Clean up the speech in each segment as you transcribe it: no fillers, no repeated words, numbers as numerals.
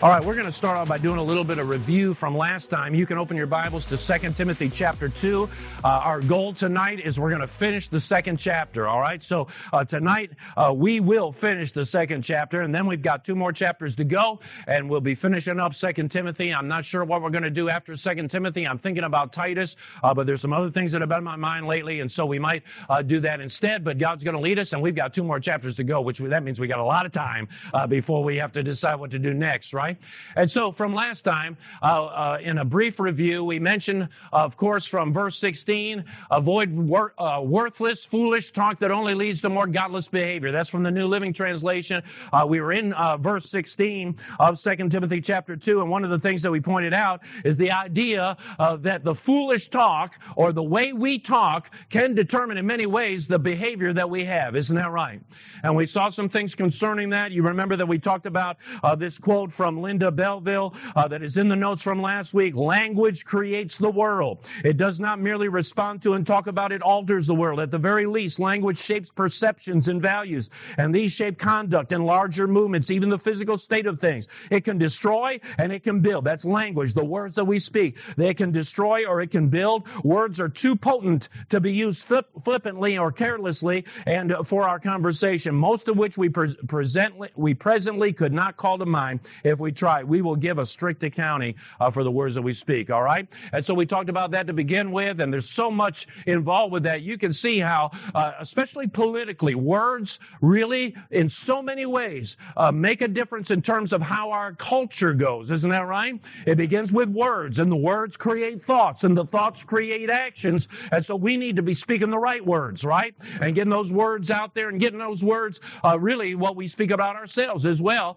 All right, we're going to start off by doing a little bit of review from last time. You can open your Bibles to 2 Timothy chapter 2. Our goal tonight is we're going to finish the second chapter, all right? So tonight we will finish the second chapter, and then we've got two more chapters to go, and we'll be finishing up 2 Timothy. I'm not sure what we're going to do after 2 Timothy. I'm thinking about Titus, but there's some other things that have been on my mind lately, and so we might do that instead, but God's going to lead us, and we've got two more chapters to go, that means we got a lot of time before we have to decide what to do next, right? And so from last time, in a brief review, we mentioned, of course, from verse 16, avoid worthless, foolish talk that only leads to more godless behavior. That's from the New Living Translation. We were in verse 16 of 2 Timothy chapter 2, and one of the things that we pointed out is the idea that the foolish talk, or the way we talk, can determine in many ways the behavior that we have. Isn't that right? And we saw some things concerning that. You remember that we talked about this quote from Linda Belleville that is in the notes from last week. Language creates the world. It does not merely respond to and talk about, it alters the world. At the very least, language shapes perceptions and values, and these shape conduct and larger movements, even the physical state of things. It can destroy and it can build. That's language, the words that we speak. They can destroy or it can build. Words are too potent to be used flippantly or carelessly and for our conversation, most of which we presently could not call to mind if we tried. We will give a strict accounting for the words that we speak, all right? And so we talked about that to begin with, and there's so much involved with that. You can see how, especially politically, words really, in so many ways, make a difference in terms of how our culture goes. Isn't that right? It begins with words, and the words create thoughts, and the thoughts create actions, and so we need to be speaking the right words, right? And getting those words out there, and getting those words really what we speak about ourselves as well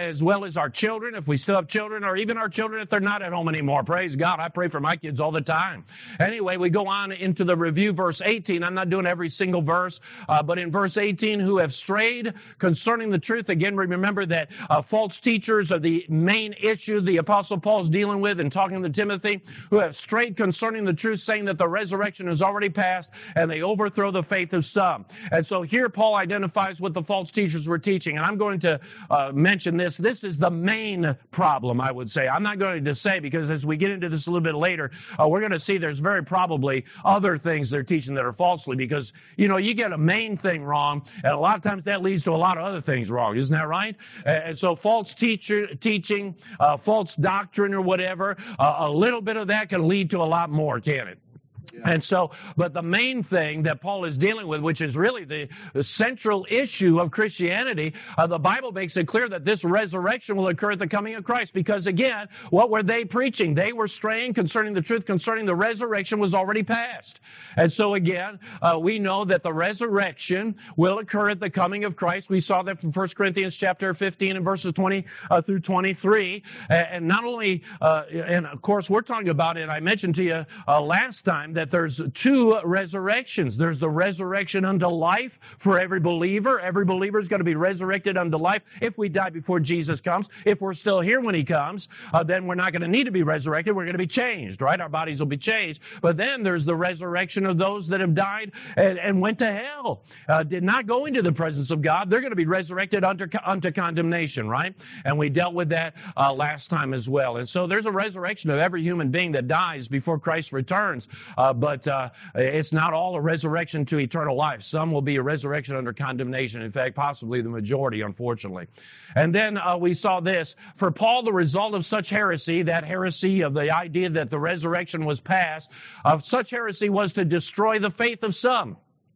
as our children, if we still have children, or even our children if they're not at home anymore. Praise God. I pray for my kids all the time. Anyway, we go on into the review, verse 18. I'm not doing every single verse, but in verse 18, who have strayed concerning the truth. Again, remember that false teachers are the main issue the Apostle Paul's dealing with and talking to Timothy, who have strayed concerning the truth, saying that the resurrection has already passed, and they overthrow the faith of some. And so here Paul identifies what the false teachers were teaching, and I'm going to mention this. This is the main problem, I would say. I'm not going to say, because as we get into this a little bit later, we're going to see there's very probably other things they're teaching that are falsely, because, you get a main thing wrong, and a lot of times that leads to a lot of other things wrong. Isn't that right? And so false teaching, false doctrine or whatever, a little bit of that can lead to a lot more, can it? Yeah. And so, but the main thing that Paul is dealing with, which is really the central issue of Christianity, the Bible makes it clear that this resurrection will occur at the coming of Christ. Because again, what were they preaching? They were straying concerning the truth, concerning the resurrection was already past. And so again, we know that the resurrection will occur at the coming of Christ. We saw that from 1 Corinthians chapter 15 and verses 20 through 23. And not only, and of course we're talking about it, I mentioned to you last time, that there's two resurrections. There's the resurrection unto life for every believer. Every believer is going to be resurrected unto life if we die before Jesus comes. If we're still here when he comes, then we're not going to need to be resurrected. We're going to be changed, right? Our bodies will be changed. But then there's the resurrection of those that have died and went to hell, did not go into the presence of God. They're going to be resurrected unto condemnation, right? And we dealt with that last time as well. And so there's a resurrection of every human being that dies before Christ returns. But it's not all a resurrection to eternal life. Some will be a resurrection under condemnation. In fact, possibly the majority, unfortunately. And then we saw this. For Paul, the result of such heresy, that heresy of the idea that the resurrection was past, of such heresy was to destroy the faith of some.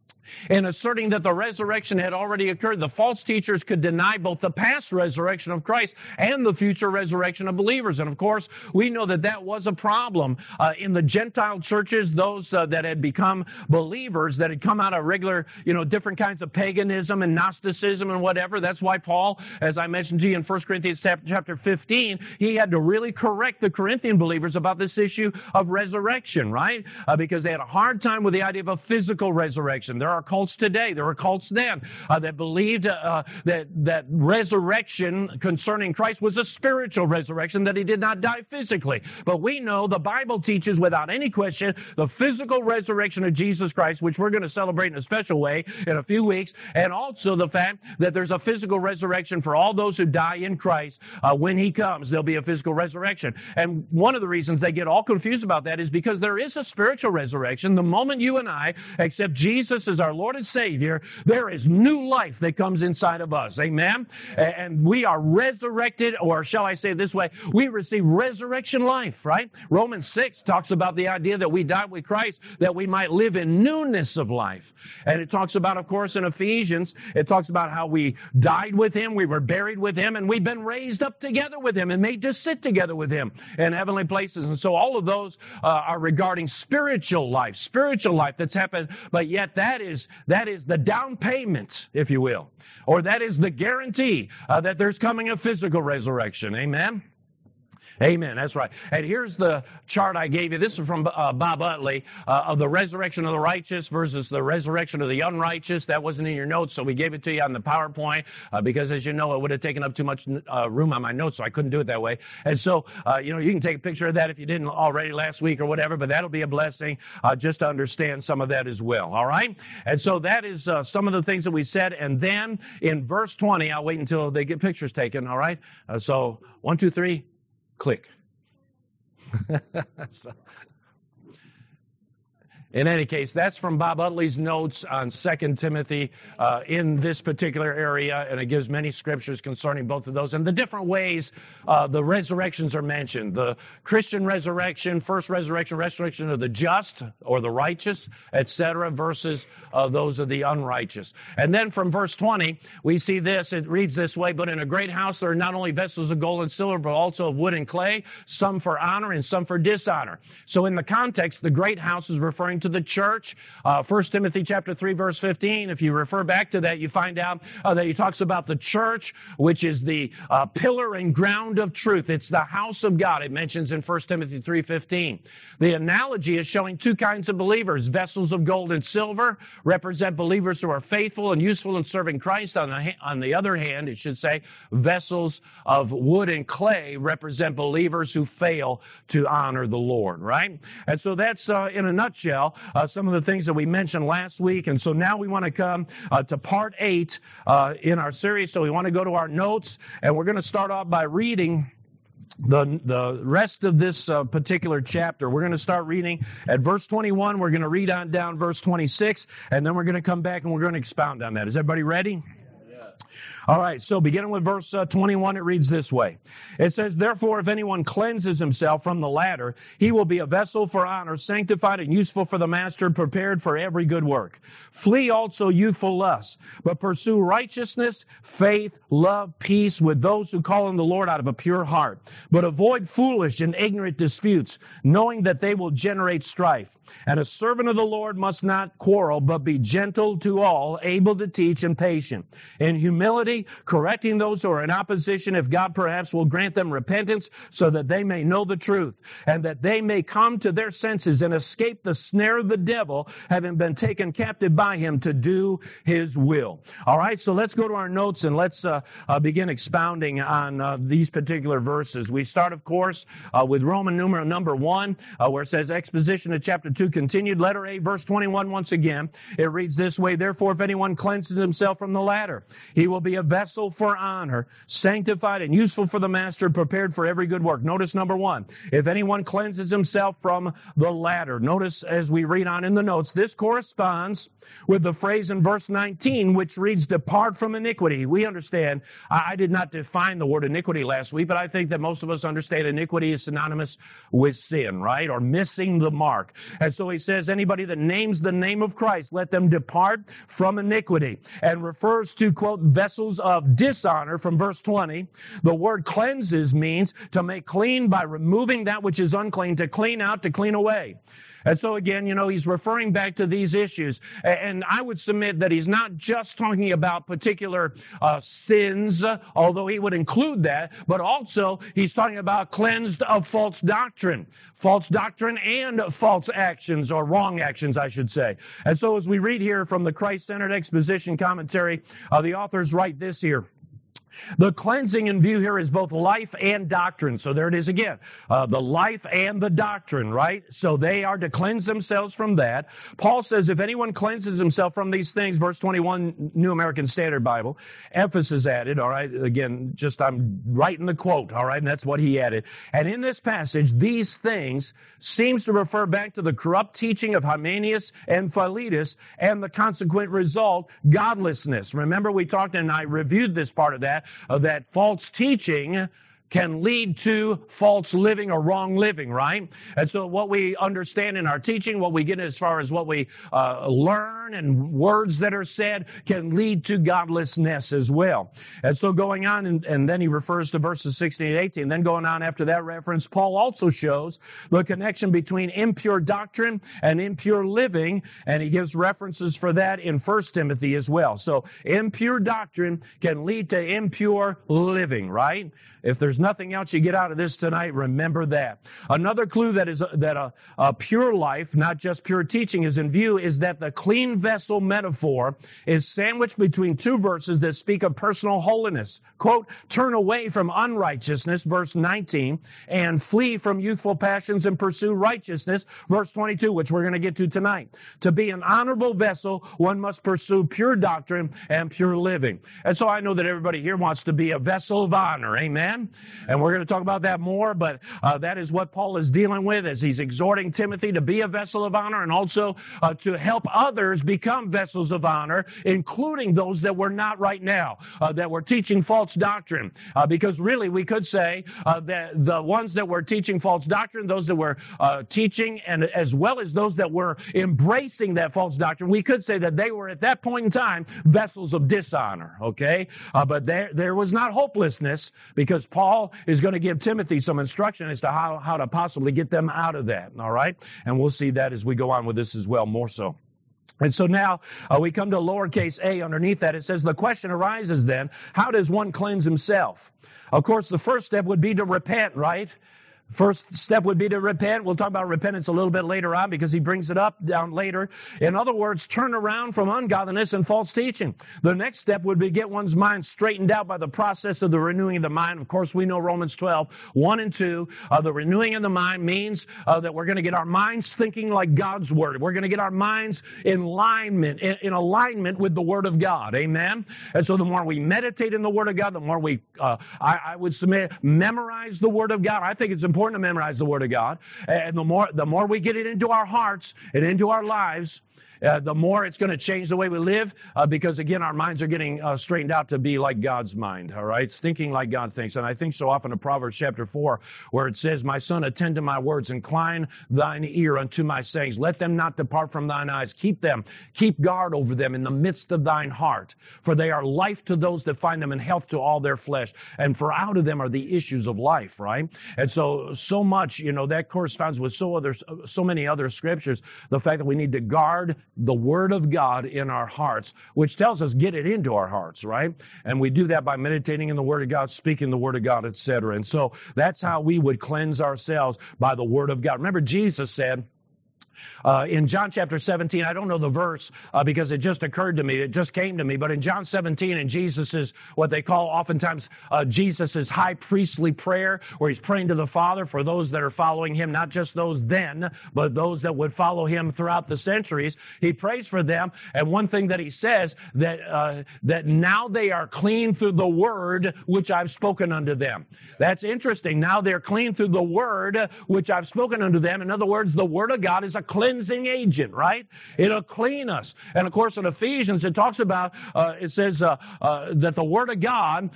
In asserting that the resurrection had already occurred, the false teachers could deny both the past resurrection of Christ and the future resurrection of believers. And of course, we know that that was a problem in the Gentile churches, those that had become believers, that had come out of regular, different kinds of paganism and Gnosticism and whatever. That's why Paul, as I mentioned to you in 1 Corinthians chapter 15, he had to really correct the Corinthian believers about this issue of resurrection, right? Because they had a hard time with the idea of a physical resurrection. There are cults today. There were cults then that believed that resurrection concerning Christ was a spiritual resurrection, that he did not die physically. But we know the Bible teaches without any question the physical resurrection of Jesus Christ, which we're going to celebrate in a special way in a few weeks, and also the fact that there's a physical resurrection for all those who die in Christ. When he comes, there'll be a physical resurrection. And one of the reasons they get all confused about that is because there is a spiritual resurrection. The moment you and I accept Jesus as our Lord and Savior, there is new life that comes inside of us. Amen? And we are resurrected, or shall I say it this way, we receive resurrection life, right? Romans 6 talks about the idea that we died with Christ, that we might live in newness of life. And it talks about, of course, in Ephesians, it talks about how we died with him, we were buried with him, and we've been raised up together with him and made to sit together with him in heavenly places. And so all of those are regarding spiritual life that's happened, but yet that is the down payment, if you will, or that is the guarantee that there's coming a physical resurrection. Amen? Amen. That's right. And here's the chart I gave you. This is from Bob Utley of the resurrection of the righteous versus the resurrection of the unrighteous. That wasn't in your notes, so we gave it to you on the PowerPoint because, as you know, it would have taken up too much room on my notes, so I couldn't do it that way. And so, you can take a picture of that if you didn't already last week or whatever, but that'll be a blessing just to understand some of that as well. All right? And so that is some of the things that we said. And then in verse 20, I'll wait until they get pictures taken. All right? So 1, 2, 3. Click. In any case, that's from Bob Utley's notes on 2 Timothy in this particular area, and it gives many scriptures concerning both of those and the different ways the resurrections are mentioned. The Christian resurrection, first resurrection of the just or the righteous, etc., versus those of the unrighteous. And then from verse 20, we see this. It reads this way, but in a great house there are not only vessels of gold and silver, but also of wood and clay, some for honor and some for dishonor. So in the context, the great house is referring to the church. 1 Timothy chapter 3, verse 15, if you refer back to that, you find out that he talks about the church, which is the pillar and ground of truth. It's the house of God. It mentions in 1 Timothy 3:15. The analogy is showing two kinds of believers. Vessels of gold and silver represent believers who are faithful and useful in serving Christ. On the other hand, it should say, vessels of wood and clay represent believers who fail to honor the Lord, right? And so that's, in a nutshell, some of the things that we mentioned last week. And so now we want to come to part 8 in our series. So we want to go to our notes, and we're going to start off by reading the rest of this particular chapter. We're going to start reading at verse 21. We're going to read on down verse 26, and then we're going to come back and we're going to expound on that. Is everybody ready? All right, so beginning with verse 21, it reads this way. It says, therefore, if anyone cleanses himself from the latter, he will be a vessel for honor, sanctified and useful for the master, prepared for every good work. Flee also youthful lusts, but pursue righteousness, faith, love, peace with those who call on the Lord out of a pure heart. But avoid foolish and ignorant disputes, knowing that they will generate strife. And a servant of the Lord must not quarrel, but be gentle to all, able to teach and patient. In humility, correcting those who are in opposition, if God perhaps will grant them repentance, so that they may know the truth, and that they may come to their senses and escape the snare of the devil, having been taken captive by him to do his will. All right, so let's go to our notes and let's begin expounding on these particular verses. We start, of course, with Roman numeral number 1, where it says exposition of chapter 2 continued. Letter A, verse 21 once again. It reads this way, therefore, if anyone cleanses himself from the latter, he will be a vessel for honor, sanctified and useful for the master, prepared for every good work. Notice number 1, if anyone cleanses himself from the latter. Notice as we read on in the notes, this corresponds with the phrase in verse 19, which reads, depart from iniquity. We understand, I did not define the word iniquity last week, but I think that most of us understand iniquity is synonymous with sin, right? Or missing the mark. And so he says, anybody that names the name of Christ, let them depart from iniquity. And refers to, quote, vessels of dishonor from verse 20. The word cleanses means to make clean by removing that which is unclean, to clean out, to clean away. And so again, he's referring back to these issues. And I would submit that he's not just talking about particular sins, although he would include that, but also he's talking about cleansed of false doctrine and false actions, or wrong actions, I should say. And so as we read here from the Christ-Centered Exposition Commentary, the authors write this here. The cleansing in view here is both life and doctrine. So there it is again. The life and the doctrine, right? So they are to cleanse themselves from that. Paul says, if anyone cleanses himself from these things, verse 21, New American Standard Bible, emphasis added, all right? Again, I'm writing the quote, all right? And that's what he added. And in this passage, these things seems to refer back to the corrupt teaching of Hymenaeus and Philetus and the consequent result, godlessness. Remember, we talked and I reviewed this part of that false teaching can lead to false living or wrong living, right? And so what we understand in our teaching, what we get as far as what we learn and words that are said can lead to godlessness as well. And so going on, and then he refers to verses 16 and 18. Then going on after that reference, Paul also shows the connection between impure doctrine and impure living, and he gives references for that in 1 Timothy as well. So impure doctrine can lead to impure living, right? If there's nothing else you get out of this tonight, remember that. Another clue that a pure life, not just pure teaching, is in view is that the clean vessel metaphor is sandwiched between two verses that speak of personal holiness. Quote, turn away from unrighteousness, verse 19, and flee from youthful passions and pursue righteousness, verse 22, which we're going to get to tonight. To be an honorable vessel, one must pursue pure doctrine and pure living. And so I know that everybody here wants to be a vessel of honor. Amen. And we're going to talk about that more, but that is what Paul is dealing with as he's exhorting Timothy to be a vessel of honor and also to help others become vessels of honor, including those that we're not right now, that were teaching false doctrine. Because really we could say that the ones that were teaching false doctrine, those that were teaching, and as well as those that were embracing that false doctrine, we could say that they were at that point in time vessels of dishonor, okay? But there was not hopelessness, because Paul is going to give Timothy some instruction as to how to possibly get them out of that, all right? And we'll see that as we go on with this as well, more so. And so now we come to lowercase a underneath that. It says, the question arises then, how does one cleanse himself? Of course, the first step would be to repent, right? First step would be to repent. We'll talk about repentance a little bit later on because he brings it up down later. In other words, turn around from ungodliness and false teaching. The next step would be get one's mind straightened out by the process of the renewing of the mind. Of course, we know Romans 12, 1 and 2. The renewing of the mind means that we're going to get our minds thinking like God's Word. We're going to get our minds in alignment with the Word of God. Amen? And so the more we meditate in the Word of God, the more we, I would submit, memorize the Word of God. I think it's important to memorize the Word of God. And the more we get it into our hearts and into our lives, the more it's going to change the way we live, because again, our minds are getting straightened out to be like God's mind, all right? Thinking like God thinks. And I think so often of Proverbs chapter 4, where it says, my son, attend to my words, incline thine ear unto my sayings. Let them not depart from thine eyes. Keep guard over them in the midst of thine heart. For they are life to those that find them and health to all their flesh. And for out of them are the issues of life, right? And so much, that corresponds with so many other scriptures. The fact that we need to guard the Word of God in our hearts, which tells us get it into our hearts, right? And we do that by meditating in the Word of God, speaking the Word of God, etc. And so that's how we would cleanse ourselves, by the Word of God. Remember, Jesus said, in John chapter 17, I don't know the verse because it just occurred to me, it just came to me, but in John 17, in Jesus's, what they call oftentimes Jesus's high priestly prayer, where he's praying to the Father for those that are following him, not just those then, but those that would follow him throughout the centuries. He prays for them, and one thing that he says, that now they are clean through the word which I've spoken unto them. That's interesting. Now they're clean through the word which I've spoken unto them. In other words, the Word of God is a cleansing agent, right? It'll clean us. And of course, in Ephesians, it talks about, it says that the Word of God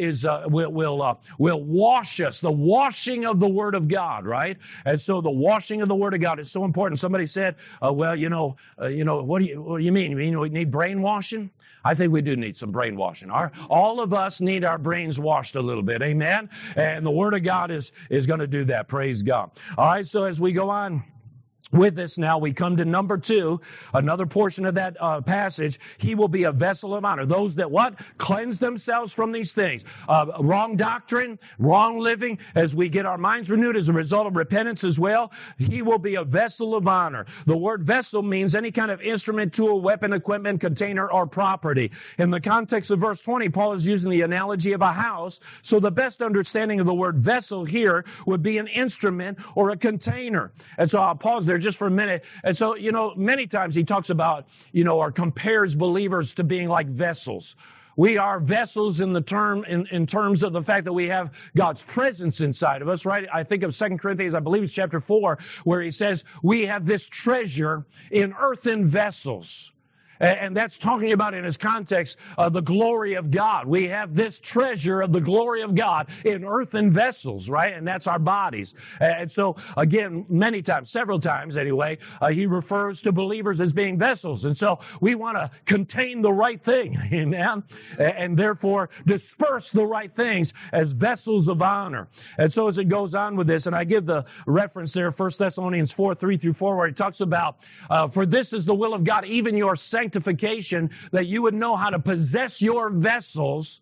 will wash us. The washing of the Word of God, right? And so the washing of the Word of God is so important. Somebody said, what do you mean? You mean we need brainwashing? I think we do need some brainwashing. All of us need our brains washed a little bit. Amen? And the Word of God is going to do that. Praise God. All right, so as we go on, With this now, we come to number 2, another portion of that passage. He will be a vessel of honor. Those that what? Cleanse themselves from these things. Wrong doctrine, wrong living, as we get our minds renewed as a result of repentance as well. He will be a vessel of honor. The word vessel means any kind of instrument, tool, weapon, equipment, container, or property. In the context of verse 20, Paul is using the analogy of a house. So the best understanding of the word vessel here would be an instrument or a container. And so I'll pause there just for a minute. And so, many times he talks about, or compares believers to being like vessels. We are vessels in terms of the fact that we have God's presence inside of us, right? I think of 2 Corinthians, I believe it's chapter 4, where he says, we have this treasure in earthen vessels. And that's talking about in his context the glory of God. We have this treasure of the glory of God in earthen vessels, right? And that's our bodies. And so, again, many times, several times anyway, he refers to believers as being vessels. And so we want to contain the right thing, amen? And therefore disperse the right things as vessels of honor. And so as it goes on with this, and I give the reference there, 1 Thessalonians 4, 3-4, where he talks about, for this is the will of God, even your sanctification, that you would know how to possess your vessels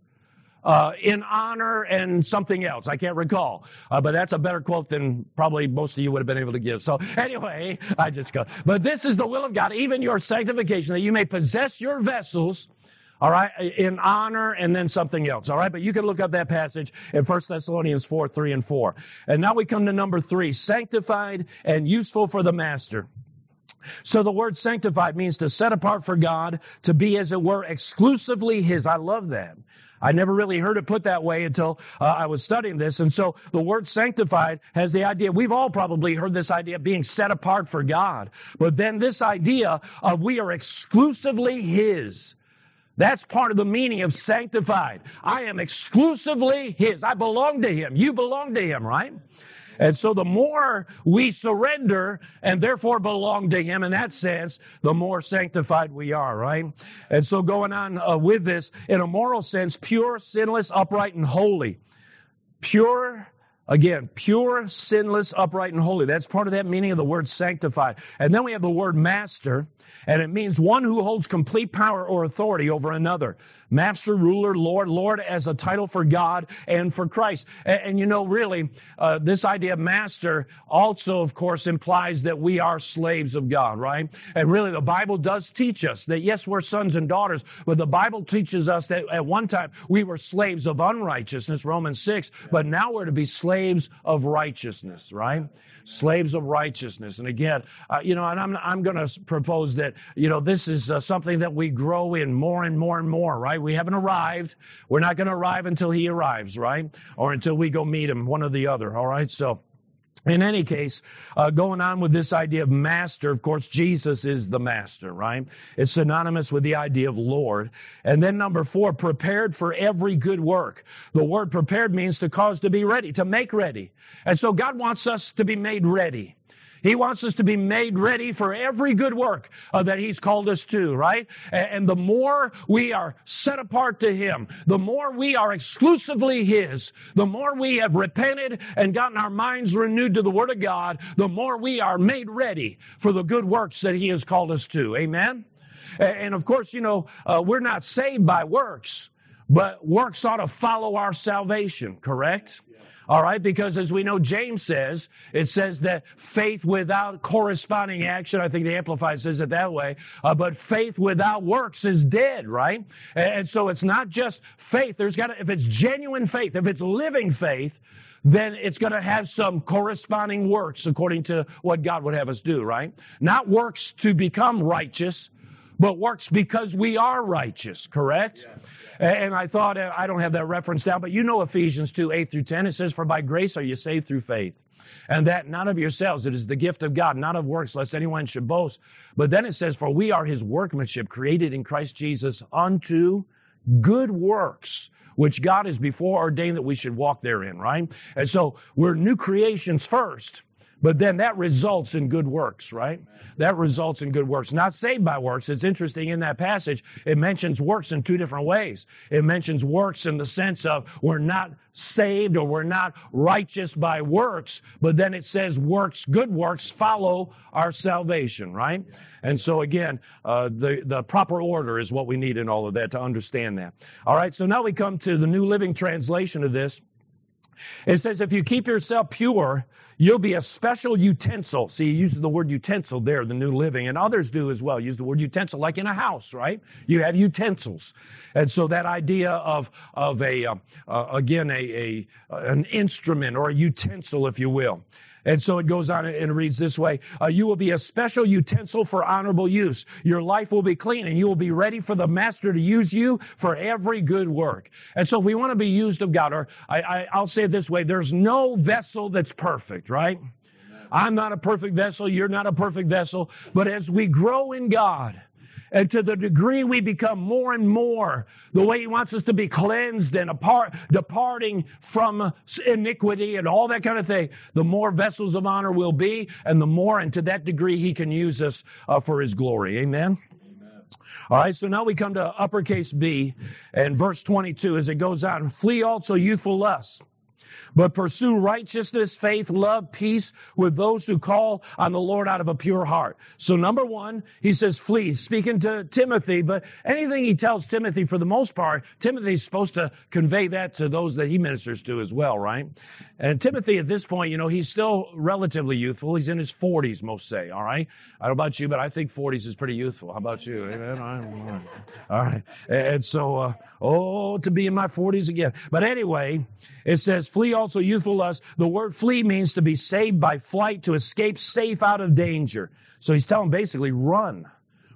in honor and something else. I can't recall. But that's a better quote than probably most of you would have been able to give. So anyway, I just go. But this is the will of God, even your sanctification, that you may possess your vessels, all right, in honor and then something else. All right, but you can look up that passage in 1 Thessalonians 4, 3 and 4. And now we come to number 3, sanctified and useful for the master. So the word sanctified means to set apart for God, to be, as it were, exclusively His. I love that. I never really heard it put that way until I was studying this. And so the word sanctified has the idea, we've all probably heard this idea of being set apart for God. But then this idea of we are exclusively His. That's part of the meaning of sanctified. I am exclusively His. I belong to Him. You belong to Him, right? And so the more we surrender and therefore belong to Him in that sense, the more sanctified we are, right? And so going on with this, in a moral sense, pure, sinless, upright, and holy. Pure, sinless, upright, and holy. That's part of that meaning of the word sanctified. And then we have the word master, and it means one who holds complete power or authority over another. Master, ruler, Lord as a title for God and for Christ. And really, this idea of master also, of course, implies that we are slaves of God, right? And really, the Bible does teach us that, yes, we're sons and daughters, but the Bible teaches us that at one time we were slaves of unrighteousness, Romans 6, but now we're to be slaves of righteousness, right? Slaves of righteousness. And again, and I'm going to propose that, this is something that we grow in more and more and more, right? We haven't arrived. We're not going to arrive until He arrives, right? Or until we go meet Him, one or the other, all right? So, in any case, going on with this idea of master, of course, Jesus is the master, right? It's synonymous with the idea of Lord. And then number 4, prepared for every good work. The word prepared means to cause to be ready, to make ready. And so God wants us to be made ready. He wants us to be made ready for every good work that He's called us to, right? And the more we are set apart to Him, the more we are exclusively His, the more we have repented and gotten our minds renewed to the Word of God, the more we are made ready for the good works that He has called us to. Amen? And of course, we're not saved by works, but works ought to follow our salvation, correct? All right, because as we know, James says, it says that faith without corresponding action, I think the Amplified says it that way, but faith without works is dead, right? And so it's not just faith. If it's genuine faith, if it's living faith, then it's going to have some corresponding works according to what God would have us do, right? Not works to become righteous, but works because we are righteous, correct? Yeah. And I thought, I don't have that reference down, but Ephesians 2, 8-10, it says, for by grace are you saved through faith. And that not of yourselves, it is the gift of God, not of works, lest anyone should boast. But then it says, for we are His workmanship, created in Christ Jesus unto good works, which God has before ordained that we should walk therein, right? And so we're new creations first. But then that results in good works, right? That results in good works. Not saved by works. It's interesting in that passage, it mentions works in two different ways. It mentions works in the sense of we're not saved or we're not righteous by works, but then it says works, good works follow our salvation, right? And so again, the proper order is what we need in all of that to understand that. All right, so now we come to the New Living Translation of this. It says, if you keep yourself pure, you'll be a special utensil. See, he uses the word utensil there, the New Living, and others do as well. Use the word utensil, like in a house, right? You have utensils. And so that idea of an instrument or a utensil, if you will. And so it goes on and it reads this way. You will be a special utensil for honorable use. Your life will be clean and you will be ready for the master to use you for every good work. And so we want to be used of God. Or I'll say it this way. There's no vessel that's perfect, right? I'm not a perfect vessel. You're not a perfect vessel. But as we grow in God, and to the degree we become more and more the way He wants us to be cleansed and departing from iniquity and all that kind of thing, the more vessels of honor we'll be, and the more and to that degree He can use us for His glory. Amen? All right, so now we come to uppercase B and verse 22 as it goes on. Flee also youthful lusts, but pursue righteousness, faith, love, peace with those who call on the Lord out of a pure heart. So number one, he says flee, speaking to Timothy, but anything he tells Timothy, for the most part, Timothy's supposed to convey that to those that he ministers to as well, right? And Timothy at this point, he's still relatively youthful. He's in his 40s, most say, all right? I don't know about you, but I think 40s is pretty youthful. How about you? Amen? All right. And so, to be in my 40s again. But anyway, it says, flee also youthful lust. The word flee means to be saved by flight, to escape safe out of danger. So he's telling basically run.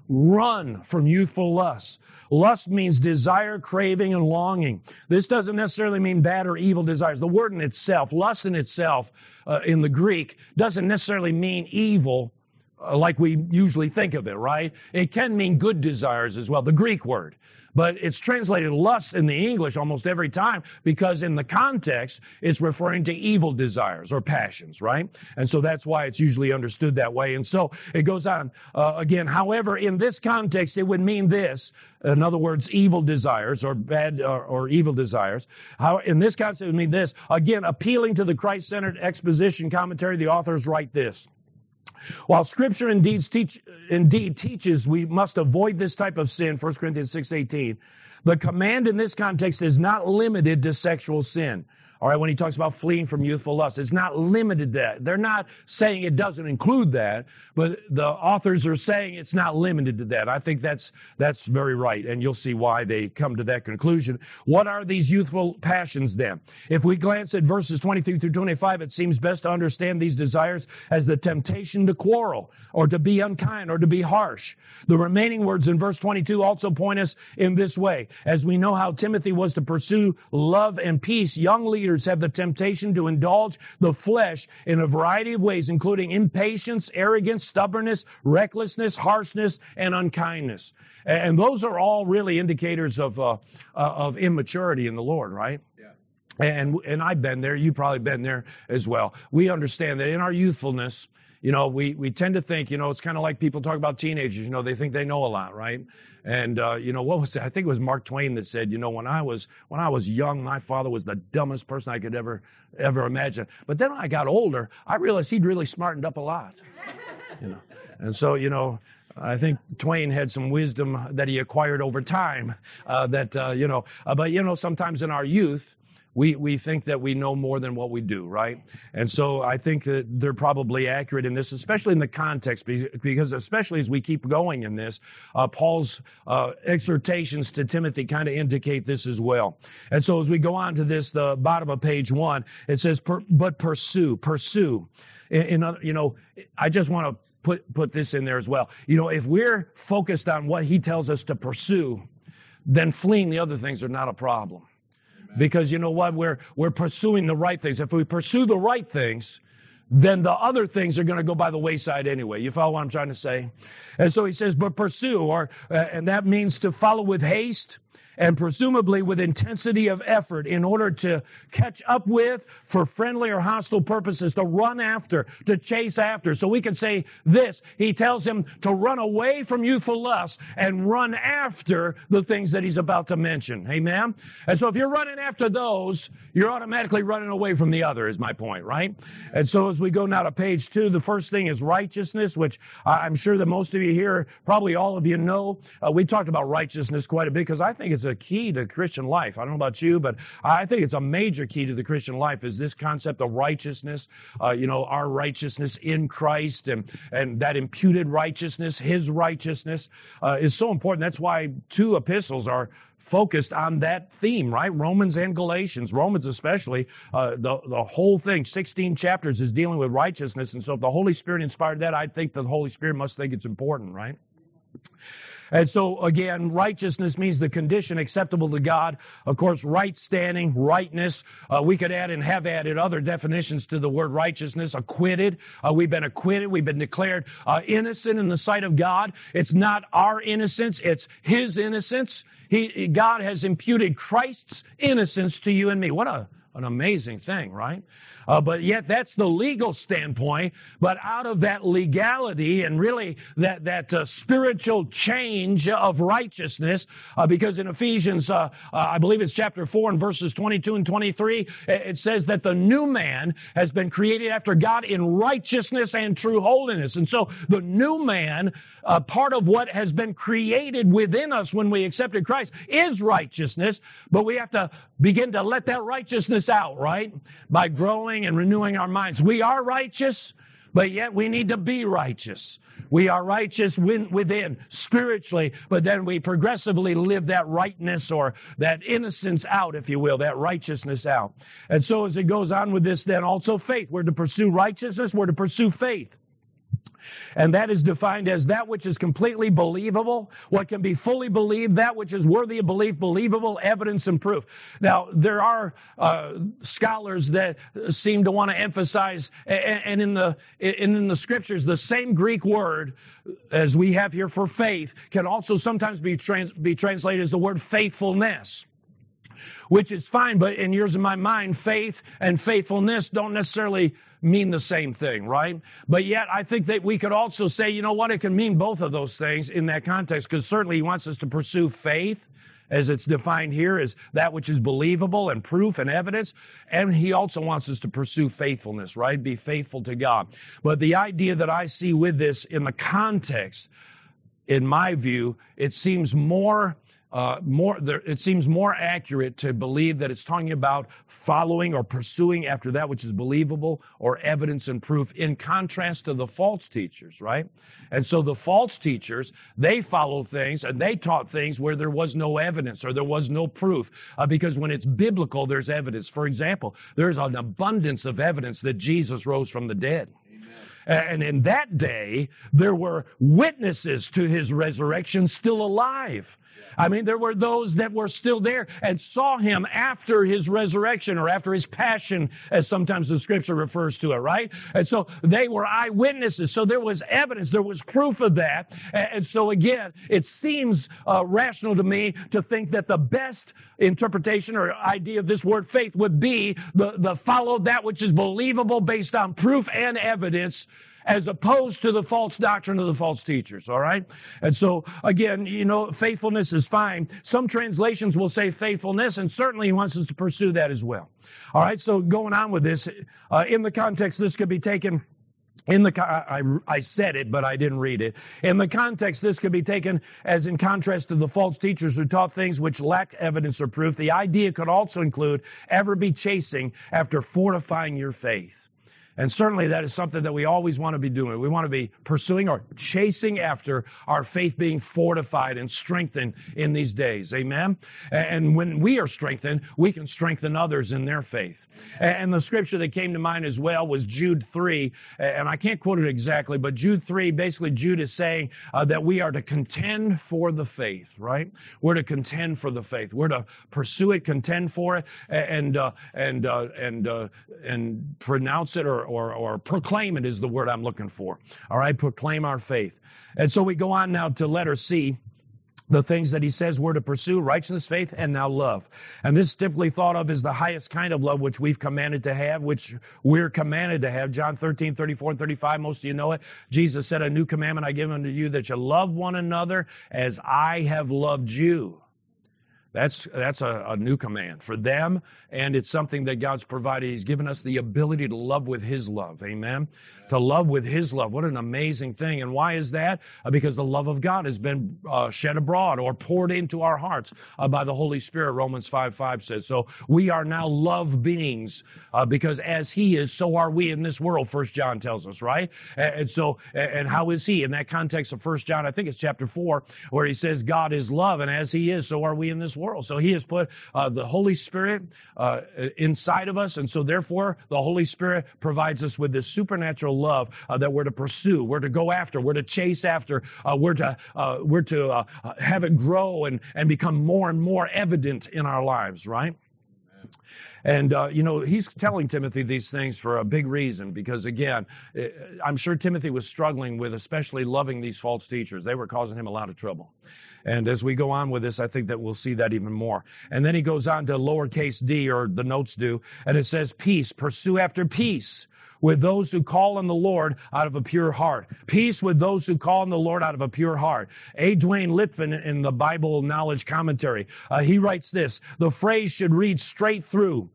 Run from youthful lust. Lust means desire, craving, and longing. This doesn't necessarily mean bad or evil desires. The word in itself, lust in itself, in the Greek, doesn't necessarily mean evil like we usually think of it, right? It can mean good desires as well, the Greek word. But it's translated lust in the English almost every time because in the context, it's referring to evil desires or passions, right? And so that's why it's usually understood that way. And so it goes on again. However, in this context, it would mean this. In other words, evil desires or bad or evil desires. In this context, it would mean this. Again, appealing to the Christ-centered exposition commentary, the authors write this. While Scripture indeed teaches we must avoid this type of sin, 1 Corinthians 6:18, the command in this context is not limited to sexual sin. All right, when he talks about fleeing from youthful lust, it's not limited to that. They're not saying it doesn't include that, but the authors are saying it's not limited to that. I think that's very right, and you'll see why they come to that conclusion. What are these youthful passions then? If we glance at verses 23 through 25, it seems best to understand these desires as the temptation to quarrel, or to be unkind, or to be harsh. The remaining words in verse 22 also point us in this way. As we know how Timothy was to pursue love and peace, young leaders have the temptation to indulge the flesh in a variety of ways, including impatience, arrogance, stubbornness, recklessness, harshness, and unkindness. And those are all really indicators of immaturity in the Lord, right? Yeah. And I've been there. You've probably been there as well. We understand that in our youthfulness, we tend to think, it's kind of like people talk about teenagers, they think they know a lot, right? And, what was that? I think it was Mark Twain that said, when I was young, my father was the dumbest person I could ever imagine. But then when I got older, I realized he'd really smartened up a lot, And so, I think Twain had some wisdom that he acquired over time, but sometimes in our youth, we think that we know more than what we do, right? And so I think that they're probably accurate in this, especially in the context, because especially as we keep going in this, Paul's exhortations to Timothy kind of indicate this as well. And so as we go on to this, the bottom of page 1, it says, but pursue. I just want to put this in there as well. If we're focused on what he tells us to pursue, then fleeing the other things are not a problem. Because you know what? We're pursuing the right things. If we pursue the right things, then the other things are going to go by the wayside anyway. You follow what I'm trying to say? And so he says, but pursue, and that means to follow with haste and presumably with intensity of effort in order to catch up with, for friendly or hostile purposes, to run after, to chase after. So we can say this, he tells him to run away from youthful lust and run after the things that he's about to mention. Amen? And so if you're running after those, you're automatically running away from the other, is my point, right? And so as we go now to page 2, the first thing is righteousness, which I'm sure that most of you here, probably all of you know. We talked about righteousness quite a bit because I think it's a key to Christian life. I don't know about you, but I think it's a major key to the Christian life is this concept of righteousness, our righteousness in Christ and that imputed righteousness, his righteousness is so important. That's why 2 epistles are focused on that theme, right? Romans and Galatians. Romans especially, the whole thing, 16 chapters is dealing with righteousness. And so if the Holy Spirit inspired that, I think the Holy Spirit must think it's important, right? And so, again, righteousness means the condition acceptable to God. Of course, right standing, rightness. We could add and have added other definitions to the word righteousness. Acquitted. We've been acquitted. We've been declared innocent in the sight of God. It's not our innocence. It's his innocence. God has imputed Christ's innocence to you and me. What an amazing thing, right? But yet that's the legal standpoint. But out of that legality and really that spiritual change of righteousness, because in Ephesians, I believe it's chapter 4 and verses 22 and 23, it says that the new man has been created after God in righteousness and true holiness. And so the new man, part of what has been created within us when we accepted Christ is righteousness, but we have to begin to let that righteousness out, right? By growing and renewing our minds. We are righteous, but yet we need to be righteous. We are righteous within, spiritually, but then we progressively live that rightness or that innocence out, if you will, that righteousness out. And so as it goes on with this, then also faith. We're to pursue righteousness, we're to pursue faith. And that is defined as that which is completely believable, what can be fully believed, that which is worthy of belief, believable evidence and proof. Now, there are scholars that seem to want to emphasize, and in the scriptures, the same Greek word as we have here for faith can also sometimes be translated as the word faithfulness, which is fine, but in yours and my mind, faith and faithfulness don't necessarily mean the same thing, right? But yet, I think that we could also say, you know what, it can mean both of those things in that context, because certainly he wants us to pursue faith, as it's defined here, as that which is believable and proof and evidence, and he also wants us to pursue faithfulness, right? Be faithful to God. But the idea that I see with this in the context, in my view, it seems more accurate to believe that it's talking about following or pursuing after that which is believable or evidence and proof, in contrast to the false teachers, right? And so the false teachers, they follow things and they taught things where there was no evidence or there was no proof, because when it's biblical, there's evidence. For example, there's an abundance of evidence that Jesus rose from the dead. And in that day, there were witnesses to his resurrection still alive. I mean, there were those that were still there and saw him after his resurrection or after his passion, as sometimes the scripture refers to it, right? And so they were eyewitnesses. So there was evidence. There was proof of that. And so again, it seems rational to me to think that the best interpretation or idea of this word faith would be the follow that which is believable based on proof and evidence, as opposed to the false doctrine of the false teachers, all right? And so, again, faithfulness is fine. Some translations will say faithfulness, and certainly he wants us to pursue that as well. All right, so going on with this, in the context, this could be taken I said it, but I didn't read it. In the context, this could be taken as in contrast to the false teachers who taught things which lack evidence or proof. The idea could also include ever be chasing after fortifying your faith. And certainly that is something that we always want to be doing. We want to be pursuing or chasing after our faith being fortified and strengthened in these days. Amen? And when we are strengthened, we can strengthen others in their faith. And the scripture that came to mind as well was Jude 3. And I can't quote it exactly, but Jude 3, basically Jude is saying that we are to contend for the faith, right? We're to contend for the faith. We're to pursue it, contend for it, and pronounce it or proclaim it is the word I'm looking for. All right, proclaim our faith. And so we go on now to letter C. the things that he says we're to pursue: righteousness, faith, and now love. And this is typically thought of as the highest kind of love, which we've commanded to have, which we're commanded to have. John 13, 34 and 35, most of you know it. Jesus said, "A new commandment I give unto you, that you love one another as I have loved you." That's a new command for them, and it's something that God's provided. He's given us the ability to love with His love. Amen? To love with His love. What an amazing thing. And why is that? Because the love of God has been shed abroad or poured into our hearts by the Holy Spirit, Romans 5:5 says. So we are now love beings because as He is, so are we in this world, 1 John tells us, right? And how is He? In that context of 1 John, I think it's chapter 4, where he says God is love, and as He is, so are we in this world. So He has put the Holy Spirit inside of us, and so therefore the Holy Spirit provides us with this supernatural love that we're to pursue, we're to go after, we're to chase after, we're to have it grow and become more and more evident in our lives, right? And, he's telling Timothy these things for a big reason, because, again, I'm sure Timothy was struggling with especially loving these false teachers. They were causing him a lot of trouble. And as we go on with this, I think that we'll see that even more. And then he goes on to lowercase d, or the notes do, and it says, peace, pursue after peace with those who call on the Lord out of a pure heart. Peace with those who call on the Lord out of a pure heart. A. Dwayne Litvin, in the Bible Knowledge Commentary, he writes this: the phrase should read straight through,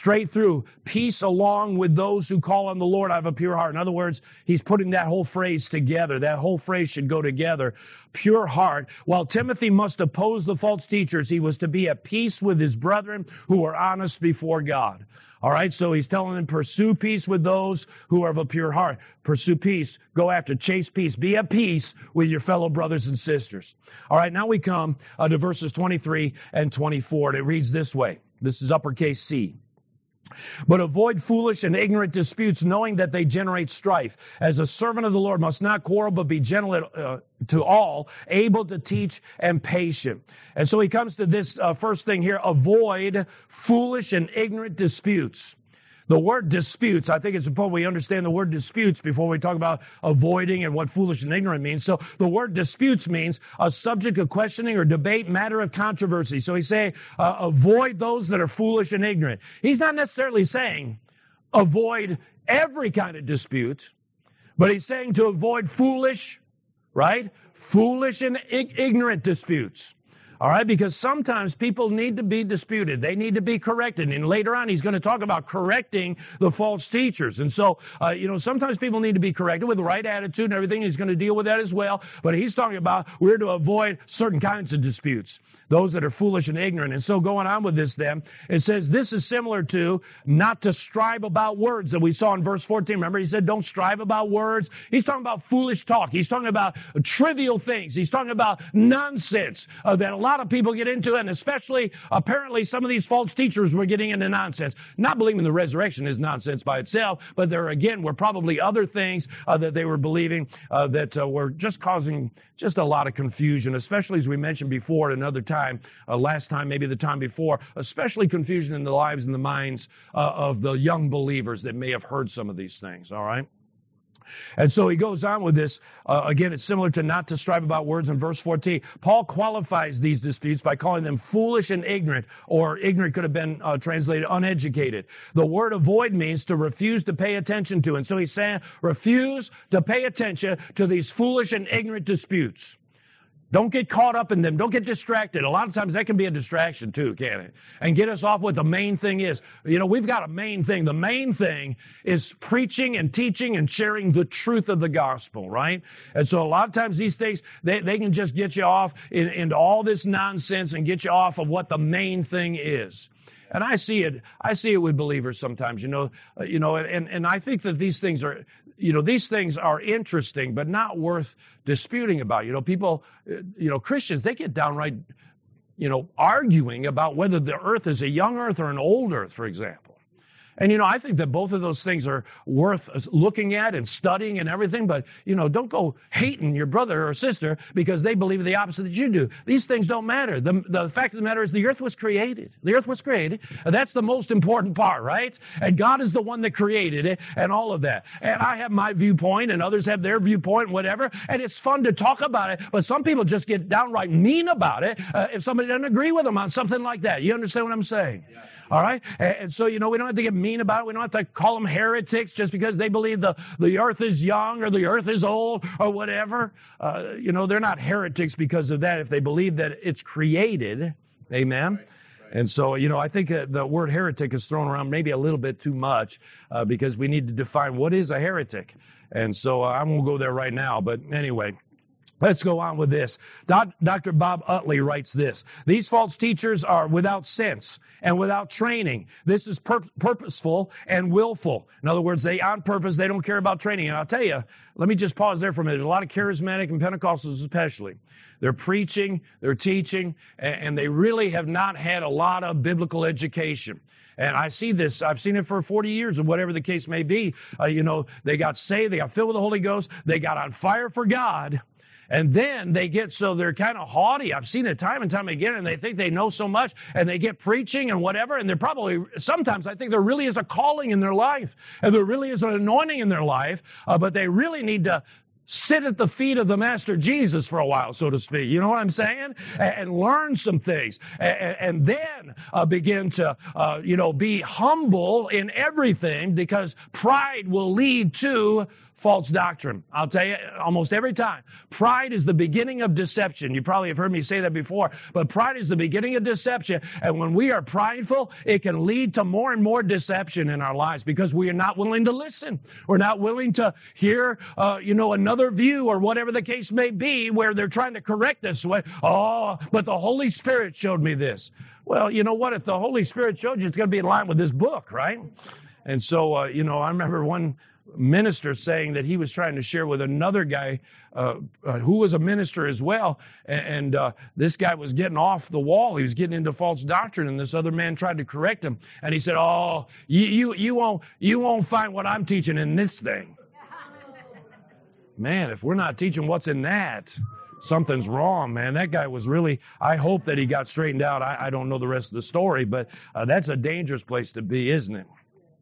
peace along with those who call on the Lord out of a pure heart. In other words, he's putting that whole phrase together. That whole phrase should go together. Pure heart. While Timothy must oppose the false teachers, he was to be at peace with his brethren who are honest before God. All right, so he's telling them, pursue peace with those who are of a pure heart. Pursue peace. Go after, chase peace. Be at peace with your fellow brothers and sisters. All right, now we come to verses 23 and 24, and it reads this way. This is uppercase C. But avoid foolish and ignorant disputes, knowing that they generate strife. As a servant of the Lord must not quarrel, but be gentle to all, able to teach, and patient. And so he comes to this first thing here: avoid foolish and ignorant disputes. The word disputes, I think it's important we understand the word disputes before we talk about avoiding and what foolish and ignorant means. So the word disputes means a subject of questioning or debate, matter of controversy. So he's saying avoid those that are foolish and ignorant. He's not necessarily saying avoid every kind of dispute, but he's saying to avoid foolish, right? Foolish and ignorant disputes. All right, because sometimes people need to be disputed. They need to be corrected. And later on, he's going to talk about correcting the false teachers. And so, sometimes people need to be corrected with the right attitude and everything. He's going to deal with that as well. But he's talking about we're to avoid certain kinds of disputes, those that are foolish and ignorant. And so going on with this then, it says this is similar to not to strive about words that we saw in verse 14. Remember, he said don't strive about words. He's talking about foolish talk. He's talking about trivial things. He's talking about nonsense that a lot of people get into, and especially apparently some of these false teachers were getting into nonsense. Not believing the resurrection is nonsense by itself, but there again were probably other things that they were believing that were just causing just a lot of confusion, especially as we mentioned before at another time, last time, maybe the time before, especially confusion in the lives and the minds of the young believers that may have heard some of these things, all right? And so he goes on with this. Again, it's similar to not to strive about words in verse 14. Paul qualifies these disputes by calling them foolish and ignorant, or ignorant could have been translated uneducated. The word avoid means to refuse to pay attention to. And so he's saying refuse to pay attention to these foolish and ignorant disputes. Don't get caught up in them. Don't get distracted. A lot of times that can be a distraction too, can't it? And get us off what the main thing is. We've got a main thing. The main thing is preaching and teaching and sharing the truth of the gospel, right? And so a lot of times these things, they can just get you off into all this nonsense and get you off of what the main thing is. And I see it with believers sometimes, and I think that these things are interesting, but not worth disputing about. People, Christians, they get downright, arguing about whether the earth is a young earth or an old earth, for example. And, I think that both of those things are worth looking at and studying and everything. But, don't go hating your brother or sister because they believe the opposite that you do. These things don't matter. The fact of the matter is the earth was created. The earth was created. That's the most important part, right? And God is the one that created it and all of that. And I have my viewpoint and others have their viewpoint, whatever. And it's fun to talk about it. But some people just get downright mean about it if somebody doesn't agree with them on something like that. You understand what I'm saying? Yeah. All right? And so, we don't have to get mean about it. We don't have to call them heretics just because they believe the earth is young or the earth is old or whatever. They're not heretics because of that if they believe that it's created. Amen? Right. And so, I think the word heretic is thrown around maybe a little bit too much because we need to define what is a heretic. And so I won't go there right now. But anyway. Let's go on with this. Dr. Bob Utley writes this. These false teachers are without sense and without training. This is purposeful and willful. In other words, on purpose, they don't care about training. And I'll tell you, let me just pause there for a minute. There's a lot of charismatic and Pentecostals especially. They're preaching, they're teaching, and they really have not had a lot of biblical education. And I see this. I've seen it for 40 years or whatever the case may be. They got saved, they got filled with the Holy Ghost, they got on fire for God. And then they get so they're kind of haughty. I've seen it time and time again, and they think they know so much, and they get preaching and whatever, and sometimes I think there really is a calling in their life, and there really is an anointing in their life, but they really need to sit at the feet of the Master Jesus for a while, so to speak. You know what I'm saying? And learn some things. And then begin to, be humble in everything, because pride will lead to false doctrine. I'll tell you, almost every time. Pride is the beginning of deception. You probably have heard me say that before, but pride is the beginning of deception. And when we are prideful, it can lead to more and more deception in our lives because we are not willing to listen. We're not willing to hear, another view or whatever the case may be where they're trying to correct us. Oh, but the Holy Spirit showed me this. Well, you know what? If the Holy Spirit showed you, it's going to be in line with this book, right? And so, I remember one minister saying that he was trying to share with another guy who was a minister as well, and this guy was getting off the wall. He was getting into false doctrine, and this other man tried to correct him, and he said, "Oh, you won't find what I'm teaching in this thing." Man, if we're not teaching what's in that, something's wrong, man. That guy was really, I hope that he got straightened out. I don't know the rest of the story, but that's a dangerous place to be, isn't it?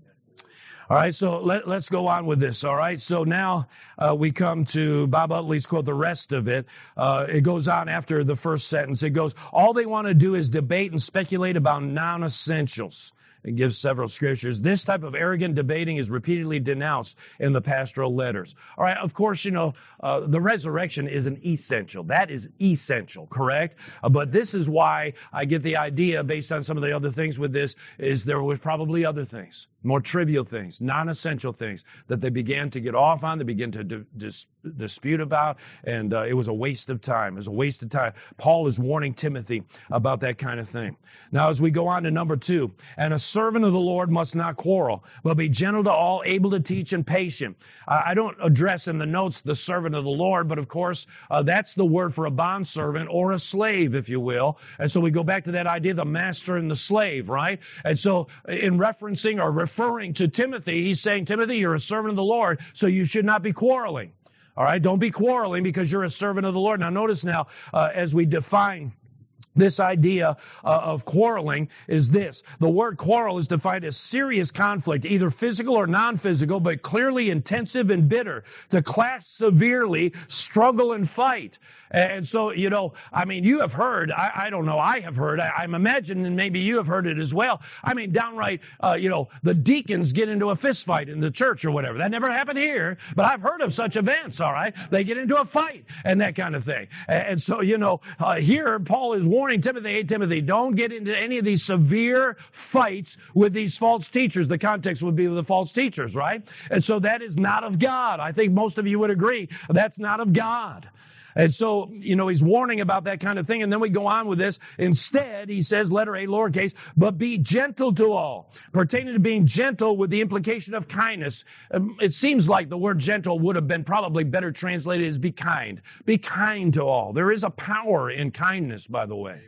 All right, so let's go on with this, all right? So now we come to Bob Utley's quote, the rest of it. It goes on after the first sentence. It goes, all they want to do is debate and speculate about non-essentials. It gives several scriptures. This type of arrogant debating is repeatedly denounced in the pastoral letters. All right, of course, the resurrection is an essential. That is essential, correct? But this is why I get the idea, based on some of the other things with this, is there were probably other things, more trivial things, non-essential things that they began to get off on, they began to dispute about, and it was a waste of time. It was a waste of time. Paul is warning Timothy about that kind of thing. Now, as we go on to number 2, and a servant of the Lord must not quarrel, but be gentle to all, able to teach and patient. I don't address in the notes the servant of the Lord, but of course, that's the word for a bondservant or a slave, if you will. And so we go back to that idea, the master and the slave, right? And so in referencing or referring to Timothy, he's saying, Timothy, you're a servant of the Lord, so you should not be quarreling. All right, don't be quarreling because you're a servant of the Lord. Now notice now, as we define this idea of quarreling is this. The word quarrel is defined as serious conflict, either physical or non-physical, but clearly intensive and bitter. To clash severely, struggle and fight. And so, you have heard, I don't know, I have heard, I'm imagining maybe you have heard it as well. Downright, the deacons get into a fist fight in the church or whatever. That never happened here, but I've heard of such events, all right? They get into a fight and that kind of thing. And so, here Paul is warning Timothy, hey, Timothy, don't get into any of these severe fights with these false teachers. The context would be with the false teachers, right? And so that is not of God. I think most of you would agree that's not of God. And so, he's warning about that kind of thing. And then we go on with this. Instead, he says, letter A, lowercase, but be gentle to all. Pertaining to being gentle with the implication of kindness. It seems like the word gentle would have been probably better translated as be kind. Be kind to all. There is a power in kindness, by the way. Amen.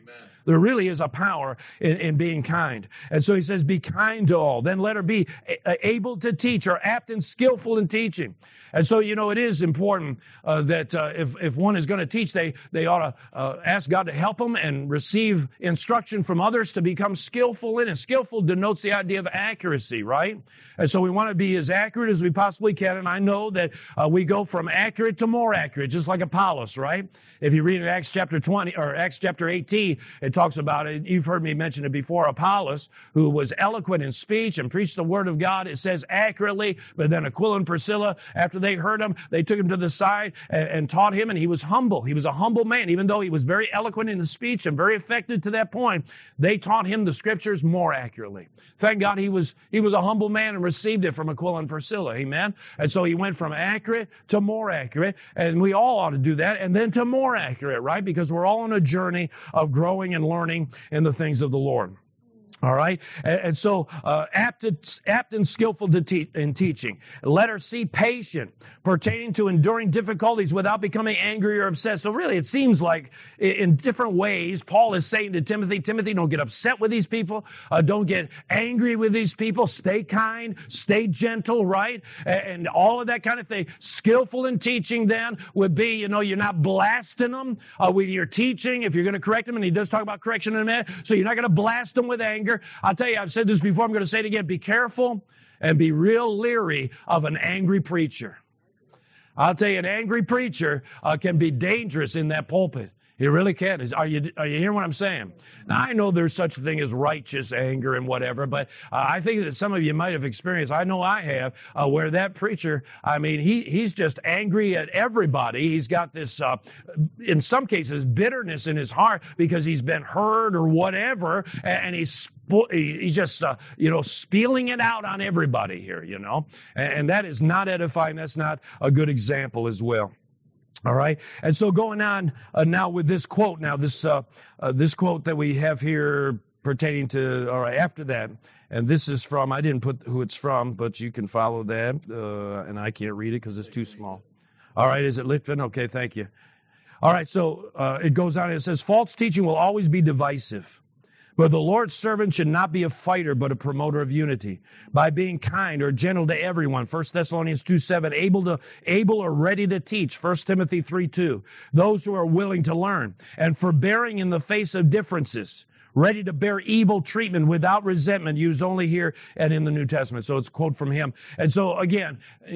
There really is a power in being kind. And so he says, be kind to all. Then let her be able to teach, or apt and skillful in teaching. And so, it is important that if one is going to teach, they ought to ask God to help them and receive instruction from others to become skillful in it. Skillful denotes the idea of accuracy, right? And so we want to be as accurate as we possibly can. And I know that we go from accurate to more accurate, just like Apollos, right? If you read Acts chapter 20 or Acts chapter 18, it talks about it. You've heard me mention it before. Apollos, who was eloquent in speech and preached the word of God, it says accurately. But then Aquila and Priscilla, after they heard him, they took him to the side and taught him, and he was humble. He was a humble man. Even though he was very eloquent in his speech and very effective to that point, they taught him the scriptures more accurately. Thank God he was a humble man and received it from Aquila and Priscilla. Amen. And so he went from accurate to more accurate, and we all ought to do that, and then to more accurate, right? Because we're all on a journey of growing and learning in the things of the Lord. All right. And so, apt and skillful in teaching. Let her see patient, pertaining to enduring difficulties without becoming angry or upset. So really, it seems like in different ways, Paul is saying to Timothy, don't get upset with these people. Don't get angry with these people. Stay kind, stay gentle, right? And all of that kind of thing. Skillful in teaching then would be, you're not blasting them with your teaching if you're going to correct them. And he does talk about correction in a minute. So you're not going to blast them with anger. I'll tell you, I've said this before, I'm going to say it again. Be careful and be real leery of an angry preacher. I'll tell you, an angry preacher can be dangerous in that pulpit. He really can. Are you hearing what I'm saying? Now, I know there's such a thing as righteous anger and whatever, but I think that some of you might have experienced, I know I have, where that preacher, he's just angry at everybody. He's got this, in some cases, bitterness in his heart because he's been hurt or whatever, and he's just, spilling it out on everybody here, and that is not edifying. That's not a good example as well. All right. And so going on now with this quote, this quote that we have here pertaining to, all right, after that, and this is from, I didn't put who it's from, but you can follow that, and I can't read it because it's too small. All right. Is it Litvin? Okay. Thank you. All right. So it goes on. It says, false teaching will always be divisive. But the Lord's servant should not be a fighter, but a promoter of unity, by being kind or gentle to everyone. 1 Thessalonians 2:7, able or ready to teach. 1 Timothy 3:2, those who are willing to learn, and forbearing in the face of differences, ready to bear evil treatment without resentment, used only here and in the New Testament. So it's a quote from him. And so again,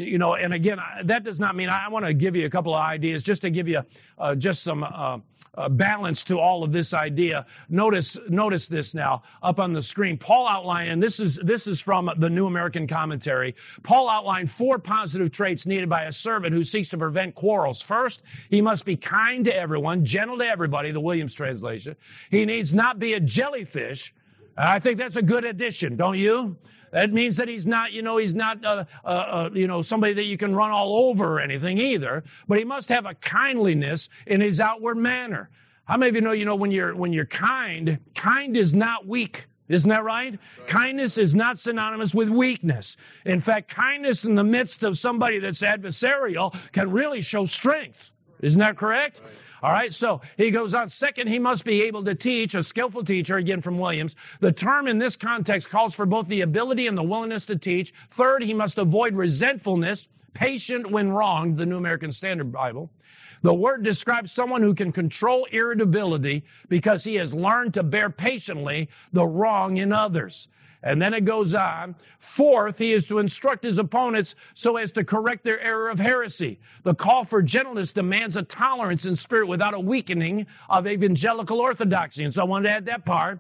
that does not mean, I want to give you a couple of ideas just to give you just some balance to all of this idea. Notice this now up on the screen. Paul outlined, and this is from the New American Commentary. Paul outlined 4 positive traits needed by a servant who seeks to prevent quarrels. First, he must be kind to everyone, gentle to everybody, the Williams translation. He needs not be a jellyfish. I think that's a good addition, don't you? That means that he's not somebody that you can run all over or anything either. But he must have a kindliness in his outward manner. How many of you know, when you're kind is not weak. Isn't that right? Kindness is not synonymous with weakness. In fact, kindness in the midst of somebody that's adversarial can really show strength. Isn't that correct? Right. All right, so he goes on. Second, he must be able to teach, a skillful teacher, again from Williams. The term in this context calls for both the ability and the willingness to teach. Third, he must avoid resentfulness, patient when wronged, the New American Standard Bible. The word describes someone who can control irritability because he has learned to bear patiently the wrong in others. And then it goes on. Fourth, he is to instruct his opponents so as to correct their error of heresy. The call for gentleness demands a tolerance in spirit without a weakening of evangelical orthodoxy. And so I wanted to add that part.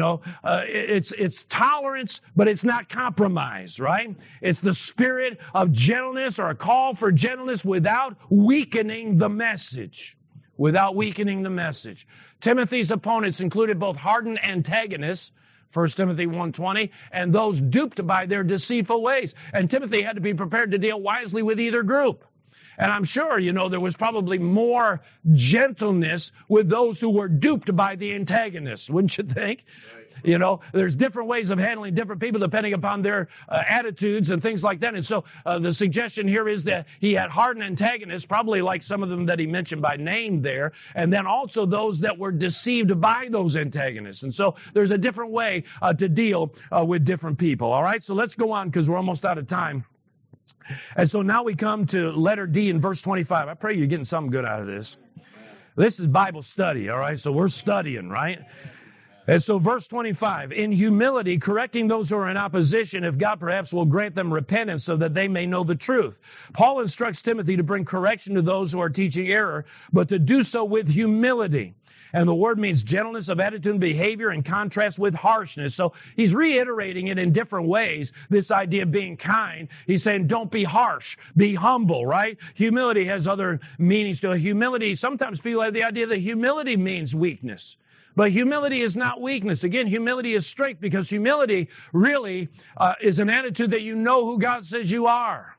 It's tolerance, but it's not compromise, right? It's the spirit of gentleness, or a call for gentleness without weakening the message. Without weakening the message. Timothy's opponents included both hardened antagonists, 1 Timothy 1:20, and those duped by their deceitful ways. And Timothy had to be prepared to deal wisely with either group. And I'm sure, there was probably more gentleness with those who were duped by the antagonists, wouldn't you think? Right. there's different ways of handling different people depending upon their attitudes and things like that. And so the suggestion here is that he had hardened antagonists, probably like some of them that he mentioned by name there, and then also those that were deceived by those antagonists. And so there's a different way to deal with different people. All right, so let's go on because we're almost out of time. And so now we come to letter D in verse 25. I pray you're getting something good out of this. This is Bible study, all right? So we're studying, right? And so verse 25, in humility, correcting those who are in opposition, if God perhaps will grant them repentance so that they may know the truth. Paul instructs Timothy to bring correction to those who are teaching error, but to do so with humility. And the word means gentleness of attitude and behavior in contrast with harshness. So he's reiterating it in different ways, this idea of being kind. He's saying don't be harsh, be humble, right? Humility has other meanings to it. Humility, sometimes people have the idea that humility means weakness. But humility is not weakness. Again, humility is strength because humility really is an attitude that you know who God says you are.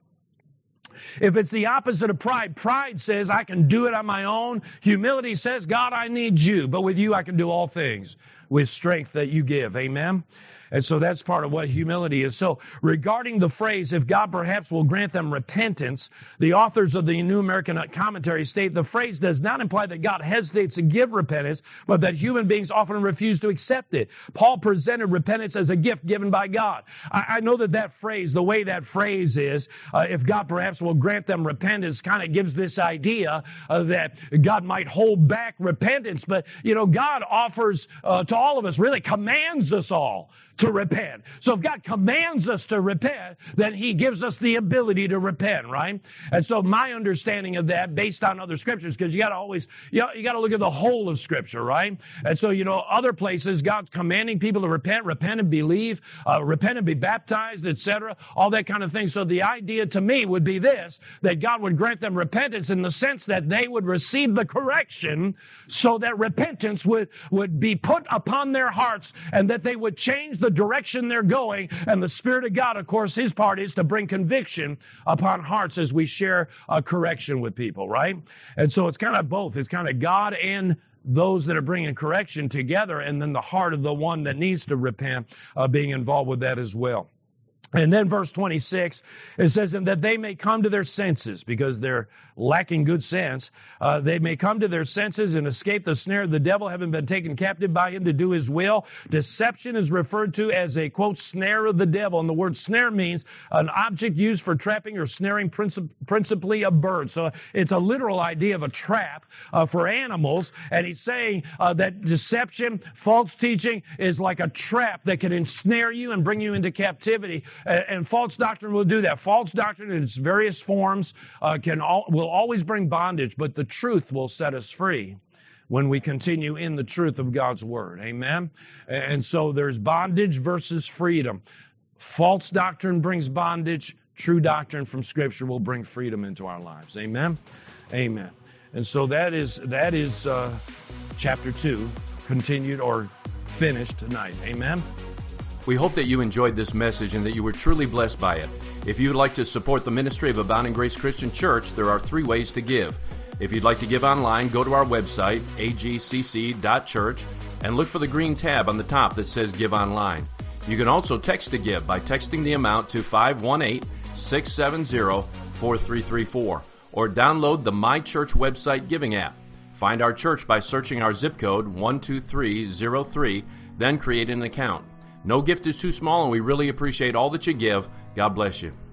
If it's the opposite of pride, pride says I can do it on my own. Humility says, God, I need you. But with you, I can do all things with strength that you give. Amen. And so that's part of what humility is. So regarding the phrase, if God perhaps will grant them repentance, the authors of the New American Commentary state the phrase does not imply that God hesitates to give repentance, but that human beings often refuse to accept it. Paul presented repentance as a gift given by God. I know that phrase, the way that phrase is, if God perhaps will grant them repentance, kind of gives this idea that God might hold back repentance. But, God offers to all of us, really commands us all to repent. So if God commands us to repent, then he gives us the ability to repent, right? And so my understanding of that, based on other scriptures, because you got to always, you got to look at the whole of scripture, right? And so, other places, God's commanding people to repent and believe, repent and be baptized, etc., all that kind of thing. So the idea to me would be this, that God would grant them repentance in the sense that they would receive the correction so that repentance would be put upon their hearts and that they would change the direction they're going. And the Spirit of God, of course, his part is to bring conviction upon hearts as we share correction with people, right? And so it's kind of both. It's kind of God and those that are bringing correction together, and then the heart of the one that needs to repent being involved with that as well. And then verse 26, it says, and that they may come to their senses, because they're lacking good sense. They may come to their senses and escape the snare of the devil, having been taken captive by him to do his will. Deception is referred to as a, quote, snare of the devil. And the word snare means an object used for trapping or snaring principally a bird. So it's a literal idea of a trap for animals. And he's saying that deception, false teaching, is like a trap that can ensnare you and bring you into captivity. And false doctrine will do that. False doctrine in its various forms will always bring bondage, but the truth will set us free when we continue in the truth of God's Word. Amen? And so there's bondage versus freedom. False doctrine brings bondage. True doctrine from Scripture will bring freedom into our lives. Amen? Amen. And so that is chapter 2, continued or finished tonight. Amen? We hope that you enjoyed this message and that you were truly blessed by it. If you would like to support the ministry of Abounding Grace Christian Church, there are 3 ways to give. If you'd like to give online, go to our website, agcc.church, and look for the green tab on the top that says Give Online. You can also text to give by texting the amount to 518-670-4334, or download the My Church website giving app. Find our church by searching our zip code 12303, then create an account. No gift is too small, and we really appreciate all that you give. God bless you.